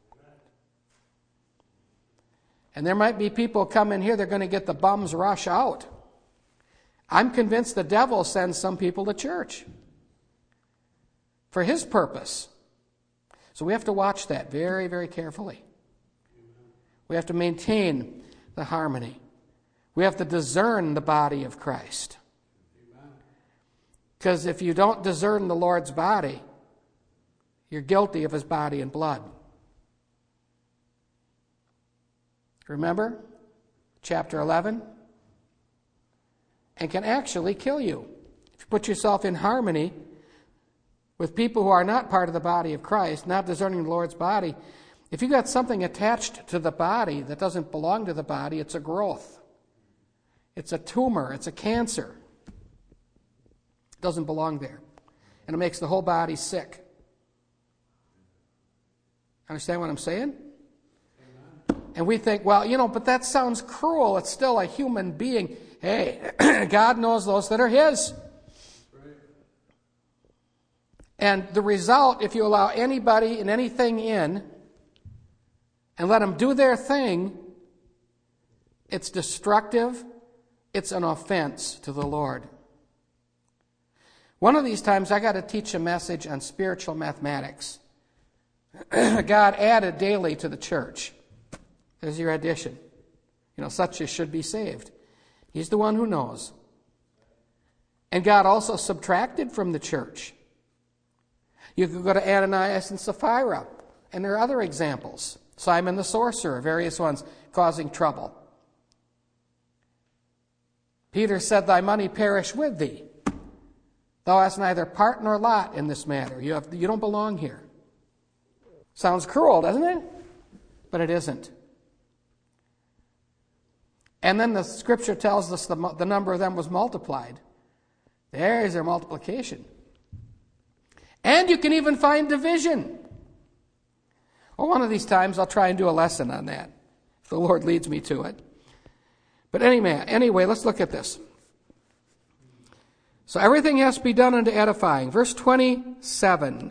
And there might be people come in here, they're going to get the bums rush out. I'm convinced the devil sends some people to church for his purpose. So we have to watch that very, very carefully. We have to maintain the harmony. We have to discern the body of Christ. Because if you don't discern the Lord's body, you're guilty of his body and blood. Remember? Chapter eleven. And can actually kill you. If you put yourself in harmony with people who are not part of the body of Christ, not discerning the Lord's body, if you've got something attached to the body that doesn't belong to the body, it's a growth. It's a tumor. It's a cancer. It doesn't belong there. And it makes the whole body sick. Understand what I'm saying? And we think, well, you know, but that sounds cruel. It's still a human being. Hey, God knows those that are his. And the result, if you allow anybody and anything in and let them do their thing, it's destructive. It's an offense to the Lord. One of these times I got to teach a message on spiritual mathematics. God added daily to the church. There's your addition. You know, such as should be saved. He's the one who knows. And God also subtracted from the church. You could go to Ananias and Sapphira, and there are other examples. Simon the sorcerer, various ones causing trouble. Peter said, Thy money perish with thee. Thou hast neither part nor lot in this matter. You, have, you don't belong here. Sounds cruel, doesn't it? But it isn't. And then the scripture tells us the, the number of them was multiplied. There's their multiplication. And you can even find division. Well, one of these times I'll try and do a lesson on that, if the Lord leads me to it. But anyway, anyway, let's look at this. So everything has to be done unto edifying. Verse twenty-seven.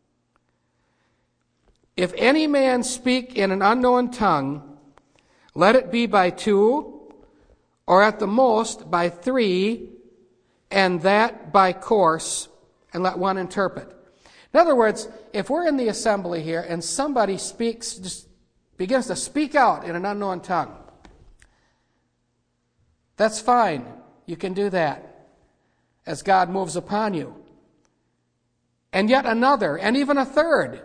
If any man speak in an unknown tongue, let it be by two, or at the most by three, and that by course, and let one interpret. In other words, if we're in the assembly here and somebody speaks, just begins to speak out in an unknown tongue, that's fine. You can do that as God moves upon you. And yet another, and even a third.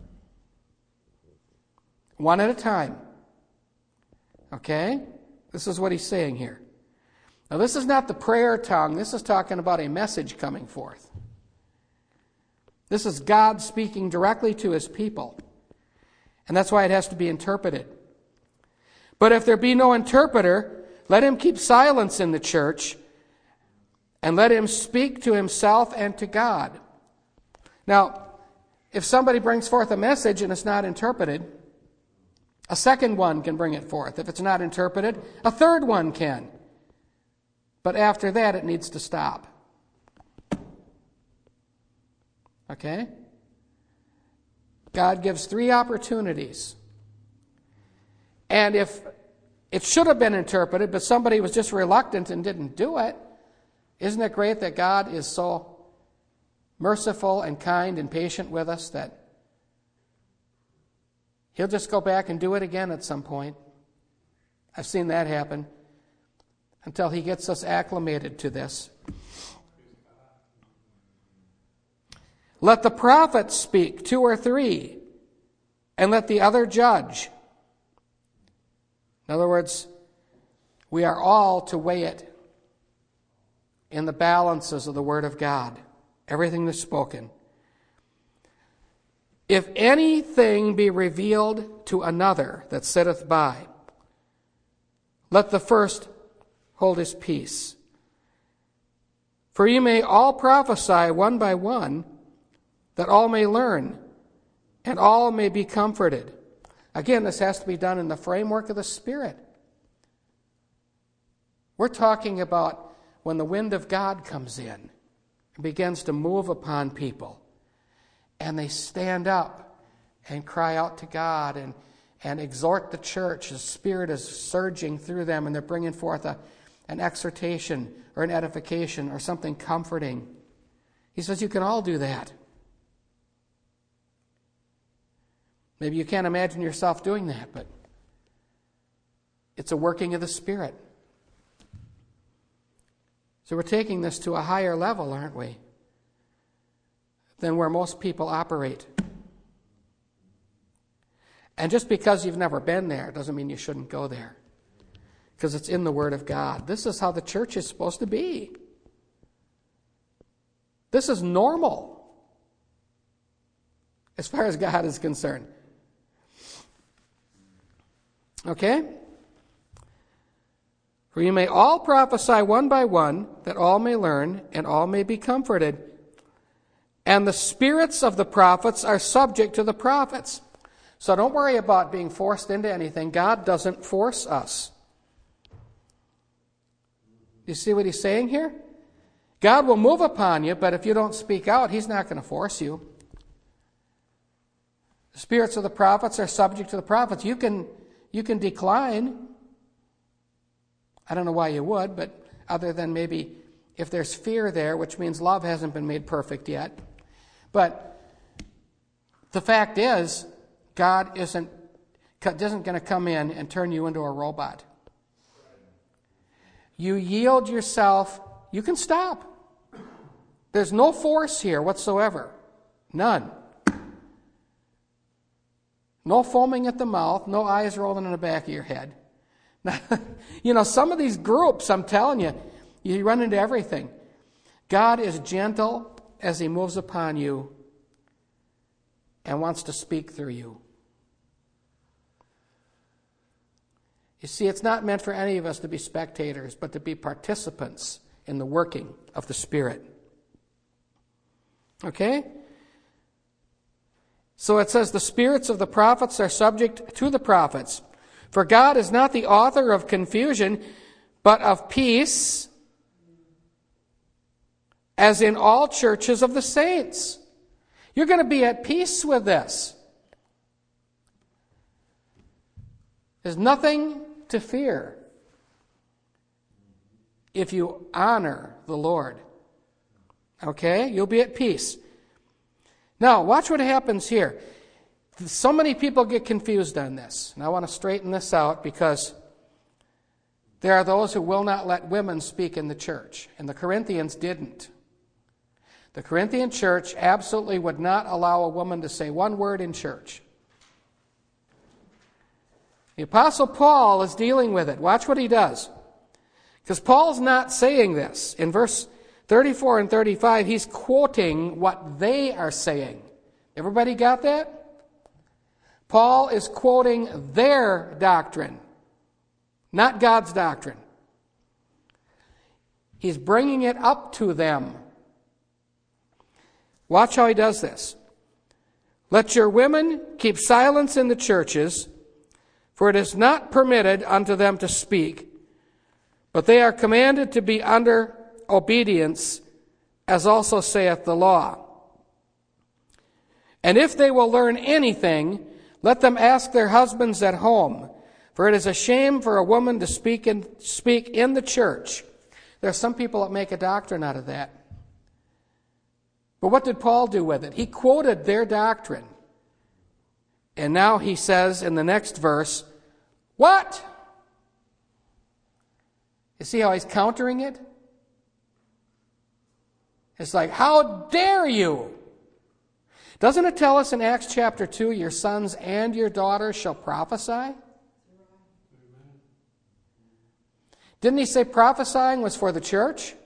One at a time. Okay? This is what he's saying here. Now, this is not the prayer tongue. This is talking about a message coming forth. This is God speaking directly to his people. And that's why it has to be interpreted. But if there be no interpreter, let him keep silence in the church, and let him speak to himself and to God. Now, if somebody brings forth a message and it's not interpreted, a second one can bring it forth. If it's not interpreted, a third one can. But after that, it needs to stop. Okay? God gives three opportunities. And if it should have been interpreted, but somebody was just reluctant and didn't do it, isn't it great that God is so merciful and kind and patient with us that he'll just go back and do it again at some point? I've seen that happen until he gets us acclimated to this. Let the prophets speak, two or three, and let the other judge. In other words, we are all to weigh it in the balances of the Word of God, everything that's spoken. If anything be revealed to another that sitteth by, let the first hold his peace. For ye may all prophesy one by one, that all may learn, and all may be comforted. Again, this has to be done in the framework of the Spirit. We're talking about when the wind of God comes in and begins to move upon people, and they stand up and cry out to God and, and exhort the church. The Spirit is surging through them, and they're bringing forth a, an exhortation or an edification or something comforting. He says you can all do that. Maybe you can't imagine yourself doing that, but it's a working of the Spirit. So we're taking this to a higher level, aren't we, than where most people operate. And just because you've never been there doesn't mean you shouldn't go there, because it's in the Word of God. This is how the church is supposed to be. This is normal as far as God is concerned. Okay? For you may all prophesy one by one, that all may learn, and all may be comforted. And the spirits of the prophets are subject to the prophets. So don't worry about being forced into anything. God doesn't force us. You see what he's saying here? God will move upon you, but if you don't speak out, he's not going to force you. The spirits of the prophets are subject to the prophets. You can, you can decline. I don't know why you would, but other than maybe if there's fear there, which means love hasn't been made perfect yet. But the fact is, God isn't, isn't going to come in and turn you into a robot. You yield yourself, you can stop. There's no force here whatsoever. None. No foaming at the mouth, no eyes rolling in the back of your head. You know, some of these groups, I'm telling you, you run into everything. God is gentle as he moves upon you and wants to speak through you. You see, it's not meant for any of us to be spectators, but to be participants in the working of the Spirit. Okay? So it says, the spirits of the prophets are subject to the prophets. For God is not the author of confusion, but of peace, as in all churches of the saints. You're going to be at peace with this. There's nothing to fear if you honor the Lord. Okay? You'll be at peace. Now, watch what happens here. So many people get confused on this. And I want to straighten this out because there are those who will not let women speak in the church. And the Corinthians didn't. The Corinthian church absolutely would not allow a woman to say one word in church. The Apostle Paul is dealing with it. Watch what he does. Because Paul's not saying this. In verse thirty-four and thirty-five, he's quoting what they are saying. Everybody got that? Paul is quoting their doctrine, not God's doctrine. He's bringing it up to them. Watch how he does this. Let your women keep silence in the churches, for it is not permitted unto them to speak, but they are commanded to be under obedience, as also saith the law. And if they will learn anything, let them ask their husbands at home, for it is a shame for a woman to speak in, speak in the church. There are some people that make a doctrine out of that. But what did Paul do with it? He quoted their doctrine. And now he says in the next verse, what? You see how he's countering it? It's like, how dare you? Doesn't it tell us in Acts chapter two, your sons and your daughters shall prophesy? Didn't he say prophesying was for the church?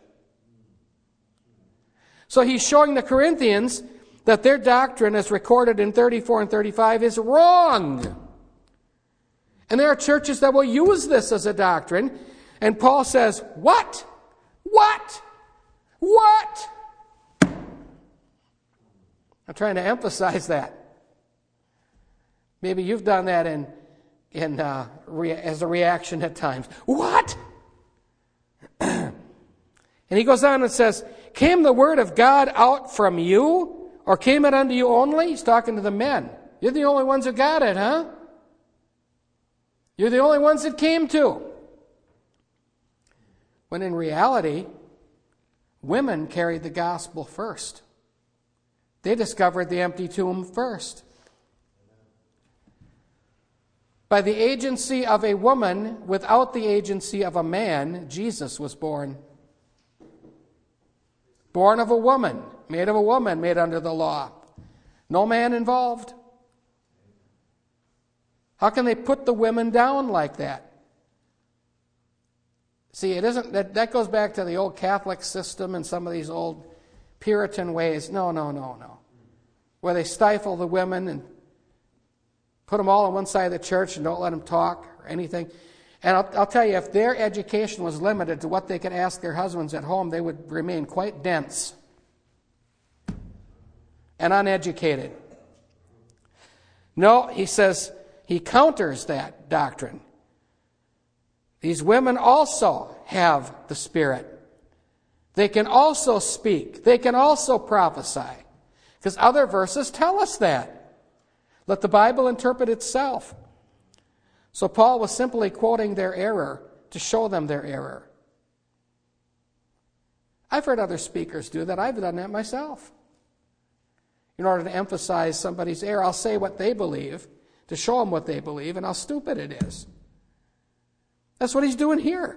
So he's showing the Corinthians that their doctrine, as recorded in thirty-four and thirty-five, is wrong. And there are churches that will use this as a doctrine. And Paul says, what? What? What? I'm trying to emphasize that. Maybe you've done that in, in uh, rea- as a reaction at times. What? And he goes on and says, came the word of God out from you, or came it unto you only? He's talking to the men. You're the only ones who got it, huh? You're the only ones it came to. When in reality, women carried the gospel first. They discovered the empty tomb first. By the agency of a woman, without the agency of a man, Jesus was born. Born of a woman, made of a woman, made under the law. No man involved. How can they put the women down like that? See, it isn't that, that goes back to the old Catholic system and some of these old Puritan ways. No, no, no, no. Where they stifle the women and put them all on one side of the church and don't let them talk or anything. And I'll, I'll tell you, if their education was limited to what they could ask their husbands at home, they would remain quite dense and uneducated. No, he says, he counters that doctrine. These women also have the Spirit. They can also speak. They can also prophesy. Because other verses tell us that. Let the Bible interpret itself. So Paul was simply quoting their error to show them their error. I've heard other speakers do that. I've done that myself. In order to emphasize somebody's error, I'll say what they believe to show them what they believe and how stupid it is. That's what he's doing here.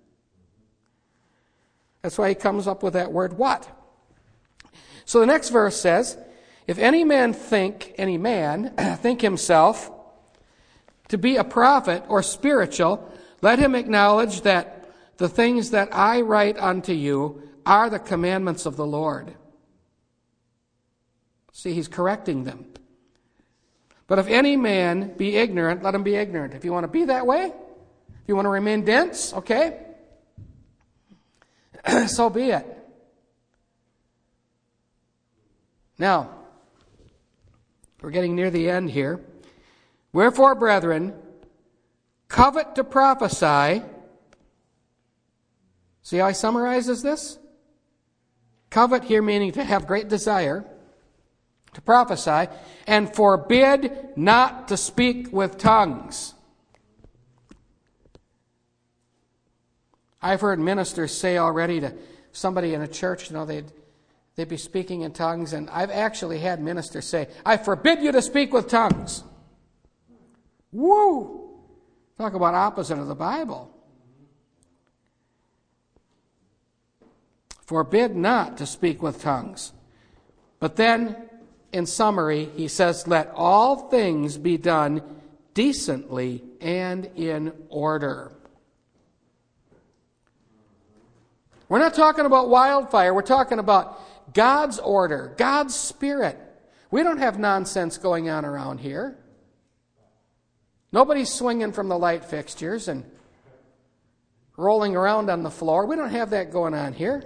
That's why he comes up with that word, what? So the next verse says, if any man think, any man, think himself to be a prophet or spiritual, let him acknowledge that the things that I write unto you are the commandments of the Lord. See, he's correcting them. But if any man be ignorant, let him be ignorant. If you want to be that way, If you want to remain dense, okay, so be it. Now, we're getting near the end here. Wherefore, brethren, covet to prophesy. See how he summarizes this? Covet here meaning to have great desire, to prophesy, and forbid not to speak with tongues. I've heard ministers say already to somebody in a church, you know, they'd, they'd be speaking in tongues, and I've actually had ministers say, I forbid you to speak with tongues. Woo! Talk about opposite of the Bible. Forbid not to speak with tongues. But then, in summary, he says, let all things be done decently and in order. We're not talking about wildfire. We're talking about God's order, God's Spirit. We don't have nonsense going on around here. Nobody's swinging from the light fixtures and rolling around on the floor. We don't have that going on here.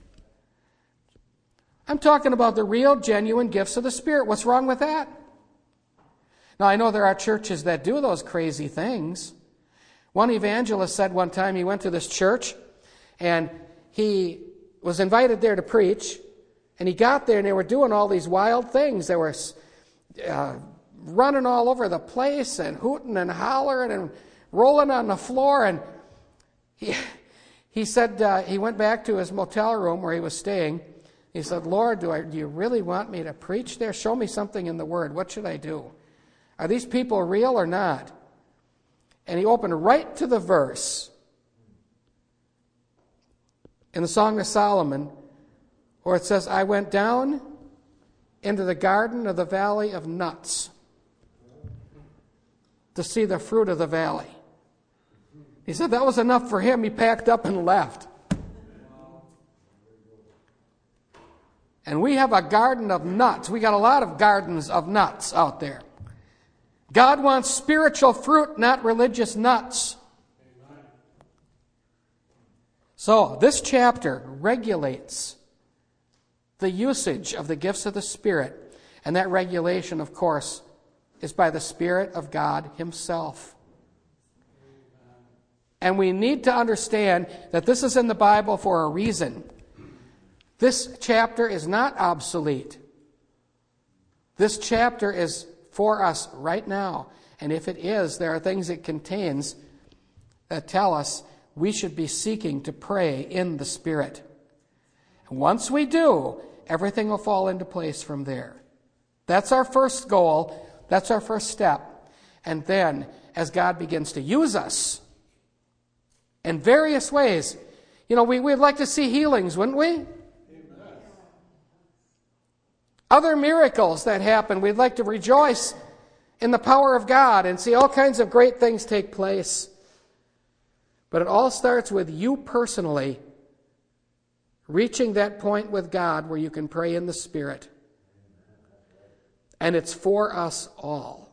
I'm talking about the real, genuine gifts of the Spirit. What's wrong with that? Now, I know there are churches that do those crazy things. One evangelist said one time he went to this church and he was invited there to preach, and he got there and they were doing all these wild things. They were uh, running all over the place and hooting and hollering and rolling on the floor. And he, he said uh, he went back to his motel room where he was staying. He said, Lord, do, I, do you really want me to preach there? Show me something in the Word. What should I do? Are these people real or not? And he opened right to the verse in the Song of Solomon where it says, I went down into the garden of the valley of nuts to see the fruit of the valley. He said that was enough for him. He packed up and left. And we have a garden of nuts. We got a lot of gardens of nuts out there. God wants spiritual fruit, not religious nuts. So, this chapter regulates the usage of the gifts of the Spirit. And that regulation, of course, is by the Spirit of God Himself. And we need to understand that this is in the Bible for a reason. This chapter is not obsolete. This chapter is for us right now. And if it is, there are things it contains that tell us we should be seeking to pray in the Spirit. And once we do, everything will fall into place from there. That's our first goal. That's our first step. And then, as God begins to use us in various ways, you know, we, we'd like to see healings, wouldn't we? Other miracles that happen, we'd like to rejoice in the power of God and see all kinds of great things take place. But it all starts with you personally reaching that point with God where you can pray in the Spirit. And it's for us all.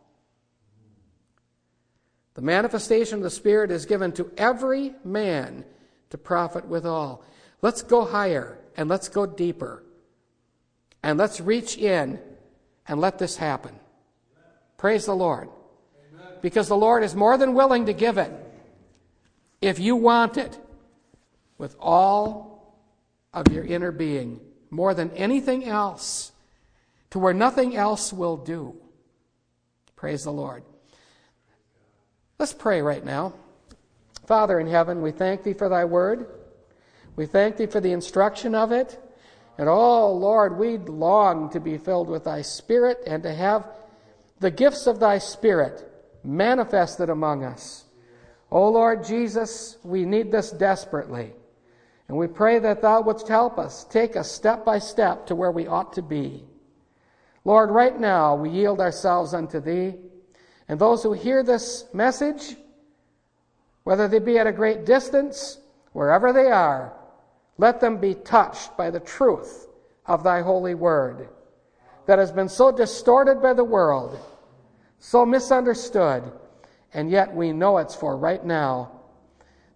The manifestation of the Spirit is given to every man to profit withal. Let's go higher and let's go deeper. And let's reach in and let this happen. Praise the Lord. Amen. Because the Lord is more than willing to give it if you want it with all of your inner being, more than anything else, to where nothing else will do. Praise the Lord. Let's pray right now. Father in heaven, we thank Thee for Thy word. We thank Thee for the instruction of it. And oh, Lord, we long to be filled with Thy Spirit and to have the gifts of Thy Spirit manifested among us. Oh, Lord Jesus, we need this desperately. And we pray that Thou wouldst help us take us step by step to where we ought to be. Lord, right now we yield ourselves unto Thee. And those who hear this message, whether they be at a great distance, wherever they are, let them be touched by the truth of Thy holy word that has been so distorted by the world, so misunderstood, and yet we know it's for right now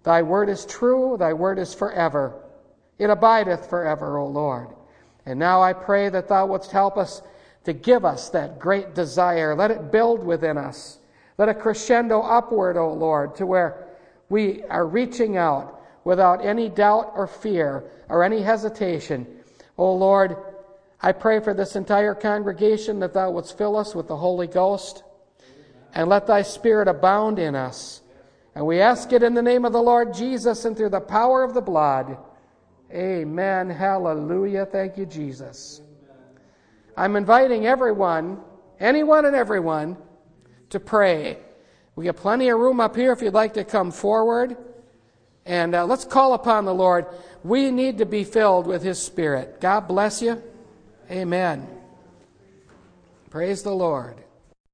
Thy word is true, thy word is forever. It abideth forever, O Lord. And now I pray that thou wouldst help us to give us that great desire. Let it build within us. Let it crescendo upward, O Lord, to where we are reaching out without any doubt or fear or any hesitation. O Lord, I pray for this entire congregation that thou wouldst fill us with the Holy Ghost and let thy Spirit abound in us. And we ask it in the name of the Lord Jesus and through the power of the blood. Amen. Hallelujah. Thank you, Jesus. I'm inviting everyone, anyone and everyone, to pray. We have plenty of room up here if you'd like to come forward. And uh, let's call upon the Lord. We need to be filled with His Spirit. God bless you. Amen. Praise the Lord.